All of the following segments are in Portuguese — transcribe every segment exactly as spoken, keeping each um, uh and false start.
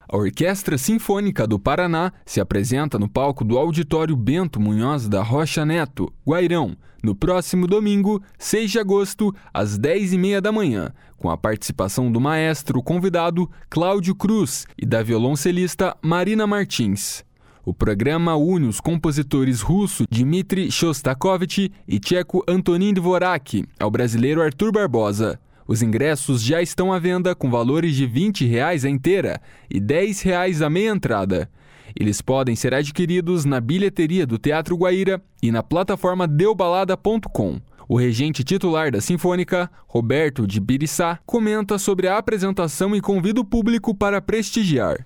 A Orquestra Sinfônica do Paraná se apresenta no palco do Auditório Bento Munhoz da Rocha Neto, Guairão, no próximo domingo, seis de agosto, às dez e meia da manhã, com a participação do maestro convidado Cláudio Cruz e da violoncelista Marina Martins. O programa une os compositores russo Dmitri Shostakovich e tcheco Antonín Dvořák ao brasileiro Arthur Barbosa. Os ingressos já estão à venda com valores de vinte reais a inteira e dez reais a meia entrada. Eles podem ser adquiridos na bilheteria do Teatro Guaíra e na plataforma deu balada ponto com. O regente titular da Sinfônica, Roberto de Biriçá, comenta sobre a apresentação e convida o público para prestigiar.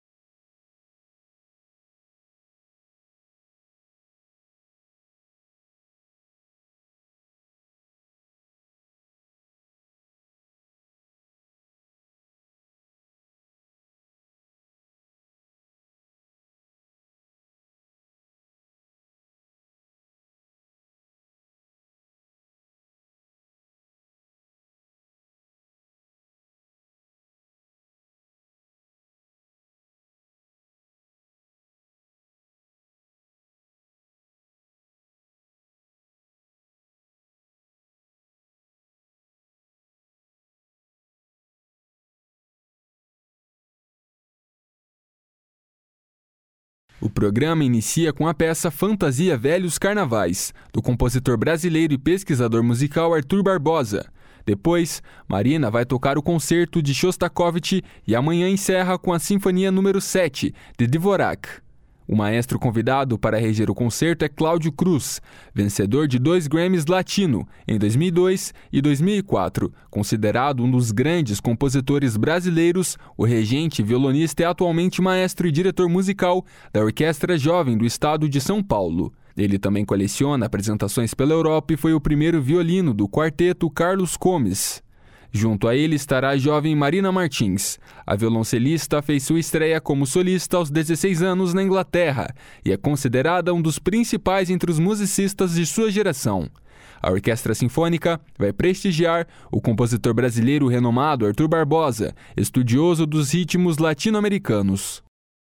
O programa inicia com a peça Fantasia Velhos Carnavais, do compositor brasileiro e pesquisador musical Arthur Barbosa. Depois, Marina vai tocar o concerto de Shostakovich e amanhã encerra com a Sinfonia número sete, de Dvořák. O maestro convidado para reger o concerto é Cláudio Cruz, vencedor de dois Grammys Latino em dois mil e dois e dois mil e quatro. Considerado um dos grandes compositores brasileiros, o regente violonista é atualmente maestro e diretor musical da Orquestra Jovem do Estado de São Paulo. Ele também coleciona apresentações pela Europa e foi o primeiro violino do quarteto Carlos Gomes. Junto a ele estará a jovem Marina Martins. A violoncelista fez sua estreia como solista aos dezesseis anos na Inglaterra e é considerada um dos principais entre os musicistas de sua geração. A Orquestra Sinfônica vai prestigiar o compositor brasileiro renomado Arthur Barbosa, estudioso dos ritmos latino-americanos.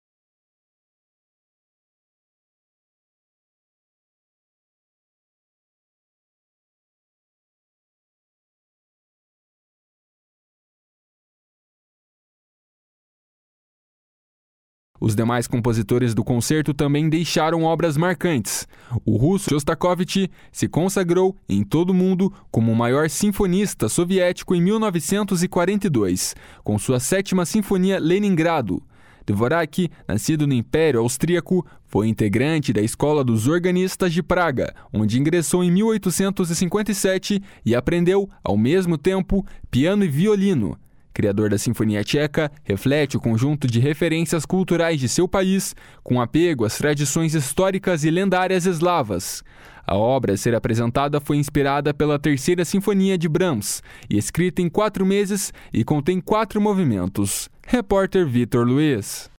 Os demais compositores do concerto também deixaram obras marcantes. O russo Shostakovich se consagrou em todo o mundo como o maior sinfonista soviético em mil novecentos e quarenta e dois, com sua sétima Sinfonia Leningrado. Dvořák, nascido no Império Austríaco, foi integrante da Escola dos Organistas de Praga, onde ingressou em mil oitocentos e cinquenta e sete e aprendeu, ao mesmo tempo, piano e violino. Criador da Sinfonia Tcheca, reflete o conjunto de referências culturais de seu país, com apego às tradições históricas e lendárias eslavas. A obra a ser apresentada foi inspirada pela Terceira Sinfonia de Brahms, e escrita em quatro meses e contém quatro movimentos. Repórter Vitor Luiz.